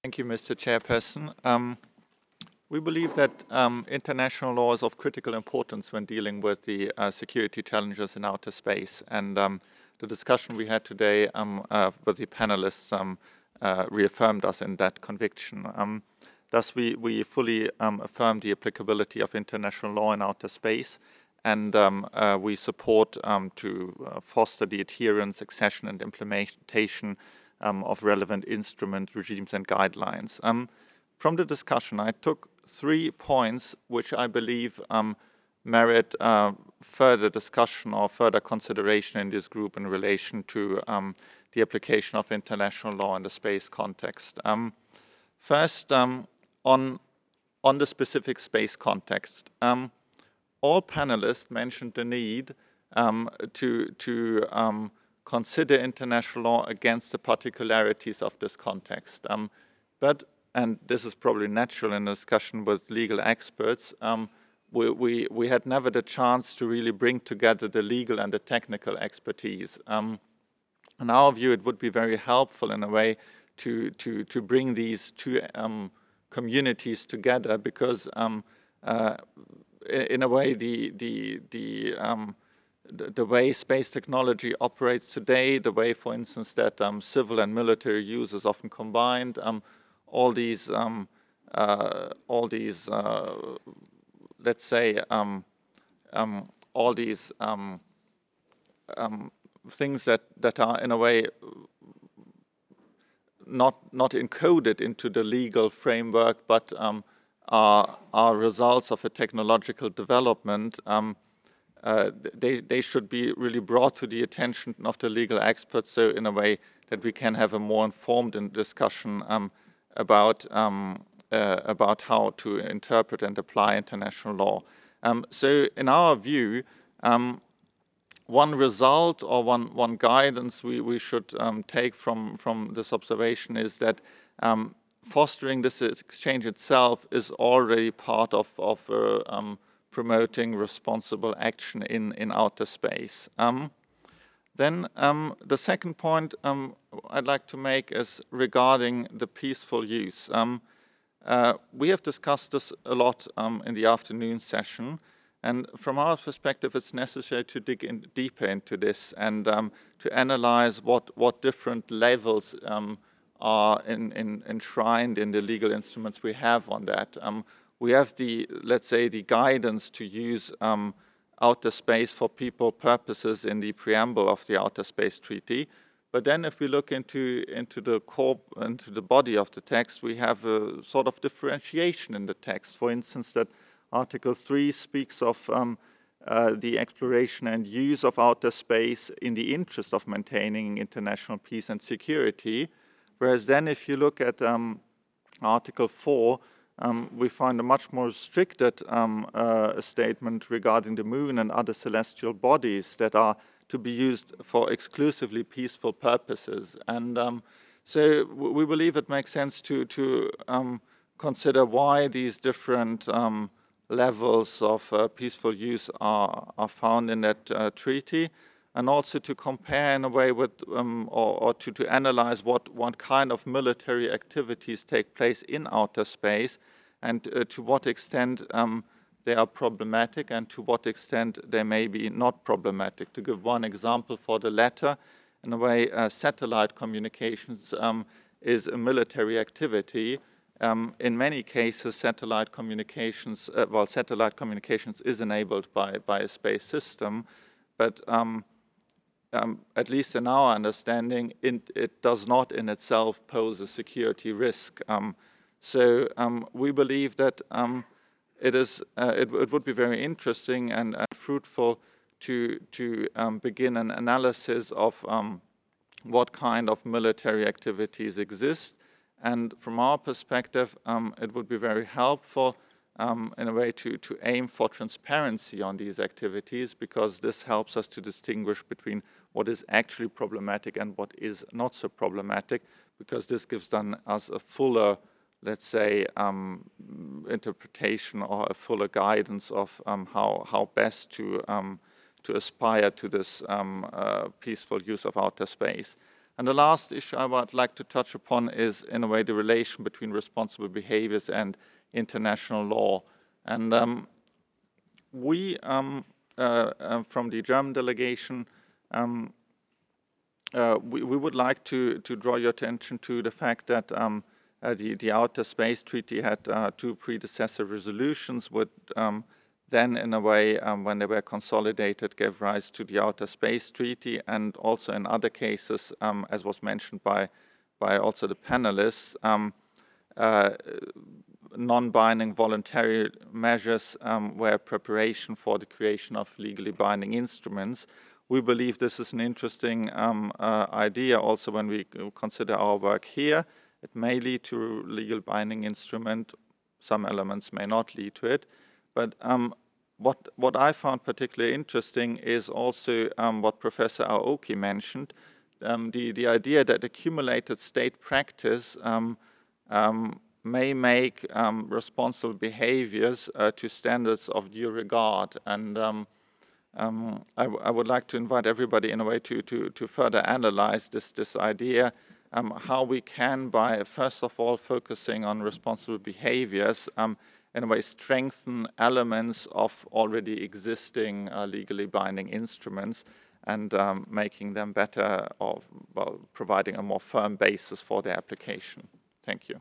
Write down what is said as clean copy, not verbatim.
Thank you, Mr. Chairperson. We believe that international law is of critical importance when dealing with the security challenges in outer space. And the discussion we had today with the panelists reaffirmed us in that conviction. Thus, we fully affirm the applicability of international law in outer space, and we support to foster the adherence, accession, and implementation of relevant instruments, regimes, and guidelines. From the discussion, I took 3 points which I believe merit further discussion or further consideration in this group in relation to the application of international law in the space context. First, on the specific space context. All panelists mentioned the need to consider international law against the particularities of this context. And this is probably natural in a discussion with legal experts, we had never the chance to really bring together the legal and the technical expertise. In our view, it would be very helpful in a way to bring these two communities together, because in a way the way space technology operates today, the way, for instance, that civil and military use is often combined, all these let's say all these things that are in a way not encoded into the legal framework, but are results of a technological development. They should be really brought to the attention of the legal experts, so in a way that we can have a more informed discussion about how to interpret and apply international law. So in our view, one result or one guidance we should take from this observation is that fostering this exchange itself is already part of promoting responsible action in outer space. Then the second point I'd like to make is regarding the peaceful use. We have discussed this a lot in the afternoon session, and from our perspective, it's necessary to dig in deeper into this and to analyze what different levels are enshrined in the legal instruments we have on that. We have let's say, the guidance to use outer space for people purposes in the preamble of the Outer Space Treaty. But then if we look into the body of the text, we have a sort of differentiation in the text. For instance, that Article 3 speaks of the exploration and use of outer space in the interest of maintaining international peace and security. Whereas then if you look at Article 4, we find a much more restricted statement regarding the moon and other celestial bodies that are to be used for exclusively peaceful purposes. And so we believe it makes sense to consider why these different levels of peaceful use are found in that treaty, and also to compare in a way with, or to analyze what kind of military activities take place in outer space, and to what extent they are problematic and to what extent they may be not problematic. To give one example for the latter, in a way, satellite communications is a military activity. In many cases, satellite communications is enabled by a space system, but at least in our understanding, it does not in itself pose a security risk. So we believe that it would be very interesting and fruitful to begin an analysis of what kind of military activities exist. And from our perspective, it would be very helpful in a way to aim for transparency on these activities, because this helps us to distinguish between what is actually problematic and what is not so problematic, because this gives us a fuller, let's say, interpretation or a fuller guidance of how best to aspire to this peaceful use of outer space. And the last issue I would like to touch upon is, in a way, the relation between responsible behaviors and international law. And we, from the German delegation, we would like to draw your attention to the fact that the Outer Space Treaty had two predecessor resolutions, would then, in a way, when they were consolidated, gave rise to the Outer Space Treaty, and also in other cases, as was mentioned by also the panelists, non-binding voluntary measures were preparation for the creation of legally binding instruments. We believe this is an interesting idea also when we consider our work here. It may lead to a legal binding instrument. Some elements may not lead to it. But what I found particularly interesting is also what Professor Aoki mentioned, the idea that accumulated state practice may make responsible behaviors to standards of due regard. And I would like to invite everybody in a way to further analyze this idea, how we can, by first of all focusing on responsible behaviors, in a way strengthen elements of already existing legally binding instruments and making them better, or well, providing a more firm basis for their application. Thank you.